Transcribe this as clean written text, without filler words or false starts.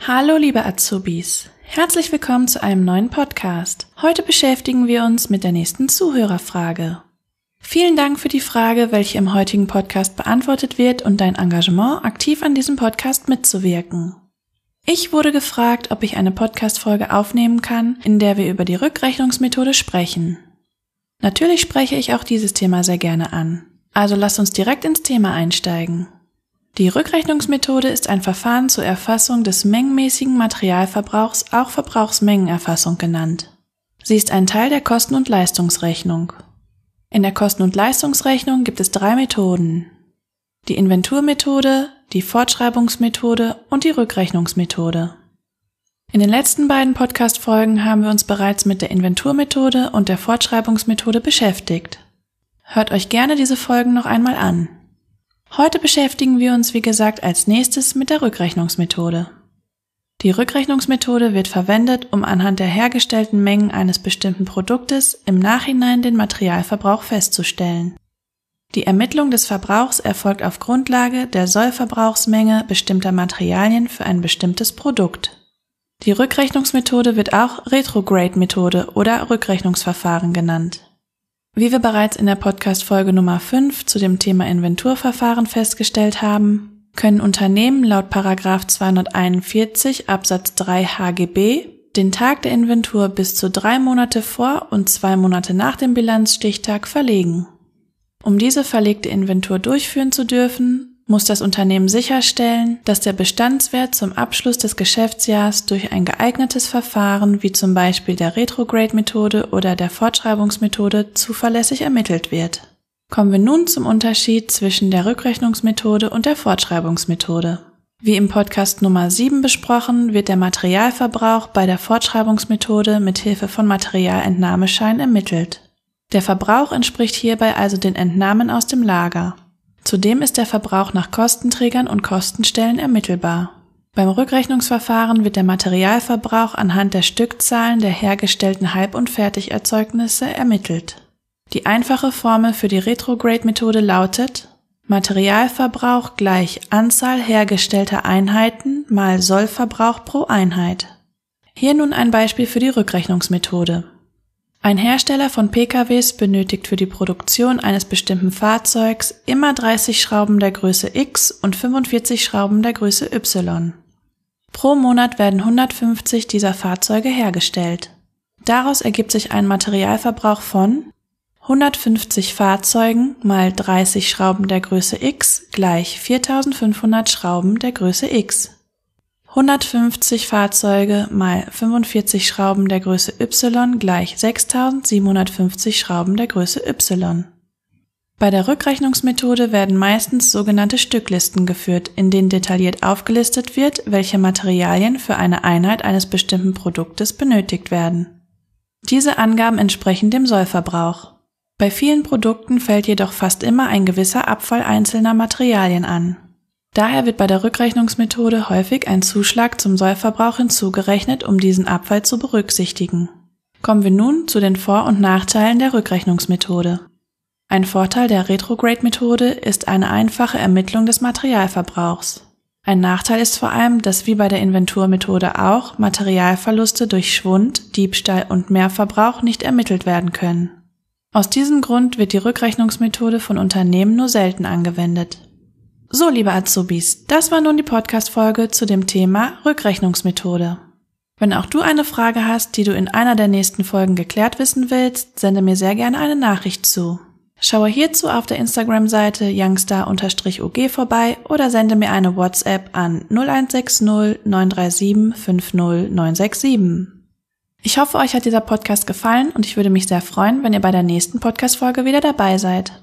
Hallo liebe Azubis, herzlich willkommen zu einem neuen Podcast. Heute beschäftigen wir uns mit der nächsten Zuhörerfrage. Vielen Dank für die Frage, welche im heutigen Podcast beantwortet wird und dein Engagement, aktiv an diesem Podcast mitzuwirken. Ich wurde gefragt, ob ich eine Podcast-Folge aufnehmen kann, in der wir über die Rückrechnungsmethode sprechen. Natürlich spreche ich auch dieses Thema sehr gerne an. Also lasst uns direkt ins Thema einsteigen. Die Rückrechnungsmethode ist ein Verfahren zur Erfassung des mengenmäßigen Materialverbrauchs, auch Verbrauchsmengenerfassung genannt. Sie ist ein Teil der Kosten- und Leistungsrechnung. In der Kosten- und Leistungsrechnung gibt es 3 Methoden: die Inventurmethode, die Fortschreibungsmethode und die Rückrechnungsmethode. In den letzten beiden Podcast-Folgen haben wir uns bereits mit der Inventurmethode und der Fortschreibungsmethode beschäftigt. Hört euch gerne diese Folgen noch einmal an. Heute beschäftigen wir uns, wie gesagt, als nächstes mit der Rückrechnungsmethode. Die Rückrechnungsmethode wird verwendet, um anhand der hergestellten Mengen eines bestimmten Produktes im Nachhinein den Materialverbrauch festzustellen. Die Ermittlung des Verbrauchs erfolgt auf Grundlage der Sollverbrauchsmenge bestimmter Materialien für ein bestimmtes Produkt. Die Rückrechnungsmethode wird auch Retrograde-Methode oder Rückrechnungsverfahren genannt. Wie wir bereits in der Podcast-Folge Nummer 5 zu dem Thema Inventurverfahren festgestellt haben, können Unternehmen laut § 241 Absatz 3 HGB den Tag der Inventur bis zu 3 Monate vor und 2 Monate nach dem Bilanzstichtag verlegen. Um diese verlegte Inventur durchführen zu dürfen, muss das Unternehmen sicherstellen, dass der Bestandswert zum Abschluss des Geschäftsjahrs durch ein geeignetes Verfahren wie zum Beispiel der Retrograde-Methode oder der Fortschreibungsmethode zuverlässig ermittelt wird. Kommen wir nun zum Unterschied zwischen der Rückrechnungsmethode und der Fortschreibungsmethode. Wie im Podcast Nummer 7 besprochen, wird der Materialverbrauch bei der Fortschreibungsmethode mit Hilfe von Materialentnahmeschein ermittelt. Der Verbrauch entspricht hierbei also den Entnahmen aus dem Lager. Zudem ist der Verbrauch nach Kostenträgern und Kostenstellen ermittelbar. Beim Rückrechnungsverfahren wird der Materialverbrauch anhand der Stückzahlen der hergestellten Halb- und Fertigerzeugnisse ermittelt. Die einfache Formel für die Retrograde-Methode lautet: Materialverbrauch gleich Anzahl hergestellter Einheiten mal Sollverbrauch pro Einheit. Hier nun ein Beispiel für die Rückrechnungsmethode. Ein Hersteller von PKWs benötigt für die Produktion eines bestimmten Fahrzeugs immer 30 Schrauben der Größe X und 45 Schrauben der Größe Y. Pro Monat werden 150 dieser Fahrzeuge hergestellt. Daraus ergibt sich ein Materialverbrauch von 150 Fahrzeugen mal 30 Schrauben der Größe X gleich 4500 Schrauben der Größe X. 150 Fahrzeuge mal 45 Schrauben der Größe Y gleich 6750 Schrauben der Größe Y. Bei der Rückrechnungsmethode werden meistens sogenannte Stücklisten geführt, in denen detailliert aufgelistet wird, welche Materialien für eine Einheit eines bestimmten Produktes benötigt werden. Diese Angaben entsprechen dem Sollverbrauch. Bei vielen Produkten fällt jedoch fast immer ein gewisser Abfall einzelner Materialien an. Daher wird bei der Rückrechnungsmethode häufig ein Zuschlag zum Sollverbrauch hinzugerechnet, um diesen Abfall zu berücksichtigen. Kommen wir nun zu den Vor- und Nachteilen der Rückrechnungsmethode. Ein Vorteil der Retrograde-Methode ist eine einfache Ermittlung des Materialverbrauchs. Ein Nachteil ist vor allem, dass wie bei der Inventurmethode auch Materialverluste durch Schwund, Diebstahl und Mehrverbrauch nicht ermittelt werden können. Aus diesem Grund wird die Rückrechnungsmethode von Unternehmen nur selten angewendet. So, liebe Azubis, das war nun die Podcast-Folge zu dem Thema Rückrechnungsmethode. Wenn auch du eine Frage hast, die du in einer der nächsten Folgen geklärt wissen willst, sende mir sehr gerne eine Nachricht zu. Schaue hierzu auf der Instagram-Seite youngstar_ug vorbei oder sende mir eine WhatsApp an 0160 937 50 967. Ich hoffe, euch hat dieser Podcast gefallen und ich würde mich sehr freuen, wenn ihr bei der nächsten Podcast-Folge wieder dabei seid.